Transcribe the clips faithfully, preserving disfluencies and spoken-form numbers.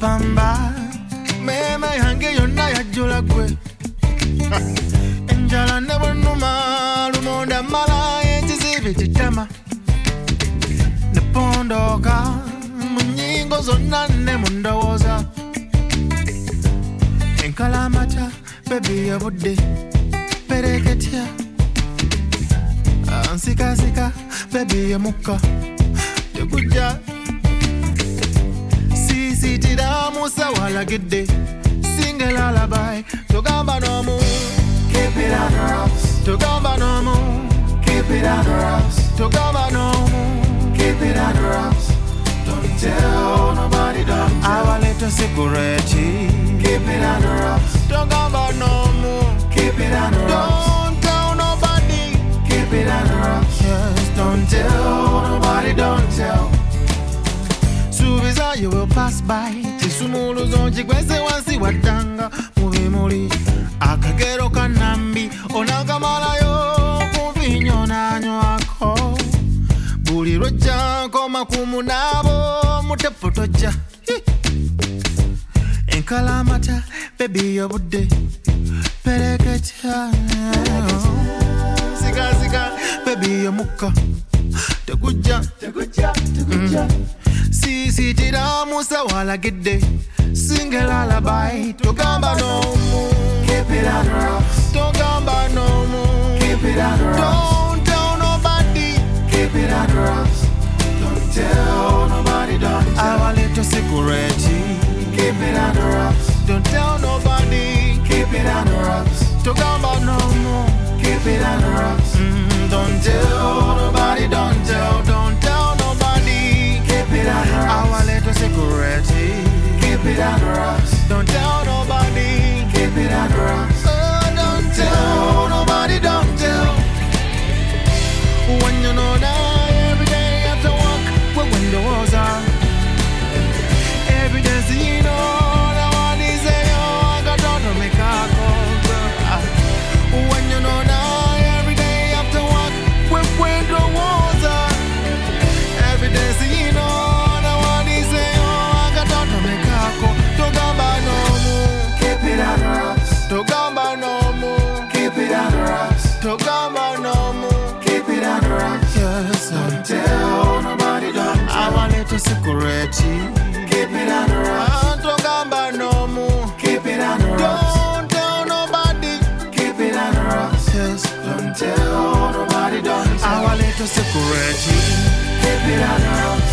bamba mema yange yonna yajjula gwe enjala ne bwennuma lumonda mala enkizibe kitama ne pondoka mu nnyingo zonna ne mu ndowooza enkalamata bebi yabudde pereketya ansikasika bebi yamukka tekujja sisitira musa walagidde single lullaby togamba nomu keep it on the rocks togamba nomu keep it on the rocks togamba nomu keep it on the rocks don't tell nobody don't tell our little secret keep it on the rocks togamba nomu keep it on the rocks don't tell nobody keep it on the rocks yes don't tell nobody don't tell Subiza you will pass by Chisumulu zonji kwese wansi watanga Muvimuli akagero kanambi Onakamalayo kuvinyo nanyo ako Buli roja koma kumunabo Mutepotoja Enkalamata baby yabude Perekecha Sika sika baby yamuka Tekujja Tekujja Tekujja Sisitira musa walagidde single lullaby togamba nomu keep it on the rocks togamba nomu keep it on the rocks don't tell nobody keep it on the rocks don't tell nobody don't tell our little secret keep it on the rocks don't tell nobody keep it on the rocks togamba nomu keep it on the rocks mm, don't tell nobody don't tell don't tell nobody keep it on the rocks our little secret keep it on the rocks don't tell nobody keep it on the rocks oh don't tell nobody don't tell when you know that every day after work we're when the walls are every day see you know that one is a young I got to make a call when you know that every day after work we're when the walls are every day see you know Togamba no more, keep it on the rocks. Togamba no more, keep it on the rocks. Yes, don't tell nobody, don't tell. I want it to secret. Keep it on the rocks. Togamba no more, keep it on the rocks. Don't tell nobody, keep it on the rocks. Yes, don't tell nobody, don't tell. I want it to secret. Keep it on the rocks.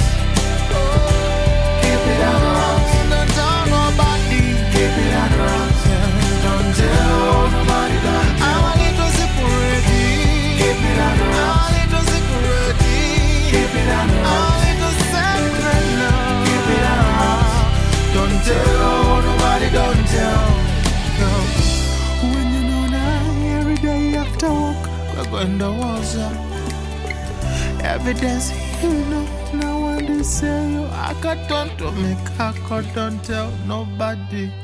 Keep it on the rocks. Don't tell nobody, keep it on the rocks. Don't tell nobody that I want it to separate. Keep it on the rocks. I want it to separate. Keep it on the rocks. I want it to separate now. Keep it on the rocks. Don't tell nobody, don't tell. No. When you know that every day after work we're going to water. Evidence you know. Now when they say you I got done to make I don't tell nobody.